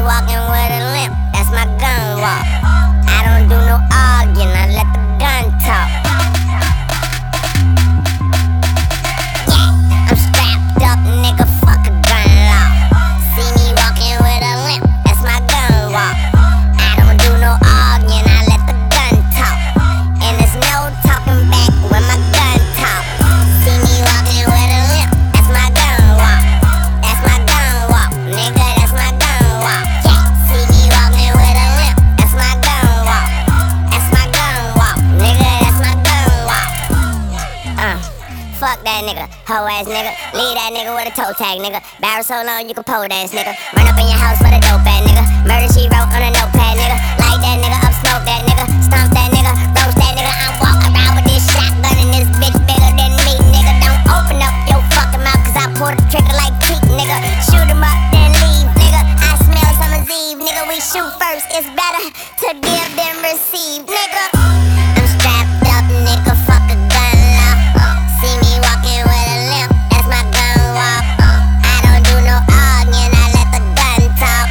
walking with a limp, that's my gun walk. I don't do no arguing, I let the gun talk. Yeah, I'm strapped up, nigga, fuck a gun law. See me walking with a limp, that's my gun walk. I don't do no arguing, I let the gun talk. And there's no talking back when my gun talk. See me walking with a limp, that's my gun walk. That's my gun walk, nigga, that's my gun walk. Yeah, see me walking with a limp, that's my gun walk. That's my gun walk, nigga, that's my gun walk. Fuck that nigga, hoe ass nigga. Leave that nigga with a toe tag, nigga. Barrel so long you can pole dance, nigga. Run up in your house for the dope ass nigga. Murder she wrote on a notepad, nigga. Light that nigga up, smoke that nigga. Stomp that nigga, roast that nigga. I walk around with this shotgun and this bitch bigger than me, nigga. Don't open up your fucking mouth, cause I pull the trigger like teeth, nigga. Shoot him up, then leave, nigga. I smell summer's eve, nigga. We shoot first, it's better to give than receive, nigga. I'm strapped up, nigga. Fuck a gun law. See me walking with a limp, that's my gun walk. I don't do no arguing, I let the gun talk.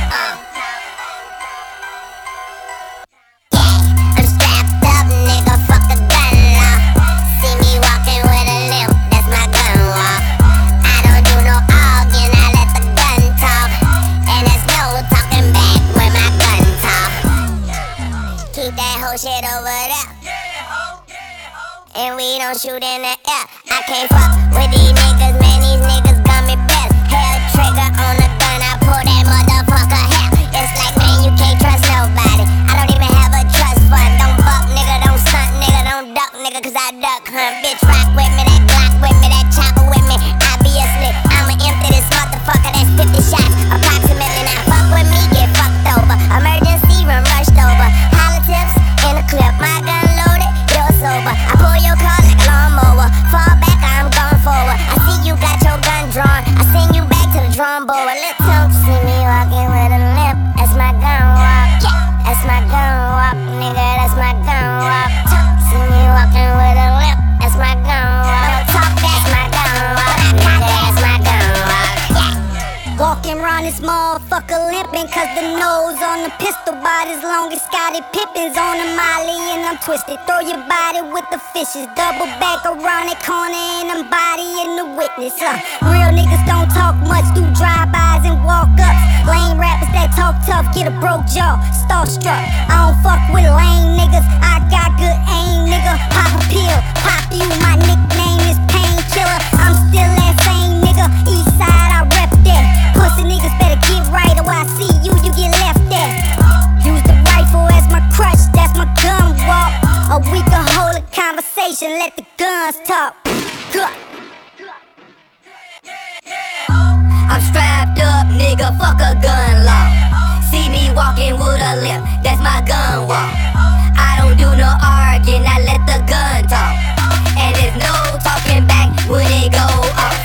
Yeah, I'm strapped up, nigga, fuck a gun law. See me walking with a limp, that's my gun walk. I don't do no arguing, I let the gun talk. And there's no talking back when my gun talk. Keep that whole shit over there. And we don't shoot in the air. I can't fuck with these niggas, man, these niggas got me best. Hair trigger on the gun, I pull that motherfucker hair. It's like, man, you can't trust nobody. I don't even have a trust fund. Don't fuck, nigga, don't stunt, nigga, don't duck, nigga, cause I duck hunt. Bitch, rock with me, that Glock with me, that chopper with me. Obviously, I'ma empty this motherfucker, that's 50 shots, approximately. Now fuck with me, get fucked over. Emergency room rushed over. Hollow tips in the clip, my gun loaded, you're sober. I pull your car like a lawnmower. Fall back, I'm going forward. I see you got your gun drawn. I send you back to the drawing board. Let's talk. See me walking with a limp. That's my gun walk. Yeah, that's my gun walk, nigga. That's my gun walk. See me walking with a limp. That's my gun walk. No talk, that's my gun walk. Nigga, that's my gun walk. Yeah. Walking around this motherfucker limping, cause the nose on the pistol about as long as Scottie Pippen's on the molly, and I'm twisted. Throw your body with the fishes, double back around that corner, and I'm bodying the witness. Real niggas don't talk much, do drive-bys and walk-ups. Lame rappers that talk tough, get a broke jaw, starstruck. I don't fuck with lame niggas, I got good aim, nigga. Pop a pill, pop you, my nickname is Painkiller. I'm still that same nigga, east side, I rep that. Pussy niggas better get right, or I see you, you get left at. Use the rifle as my crutch, that's my gun walk. Or we can hold a conversation, let the guns talk. Good. I'm strapped up, nigga, fuck a gun law. See me walking with a limp, that's my gun walk. I don't do no arguing, I let the gun talk. And there's no talking back when it go off.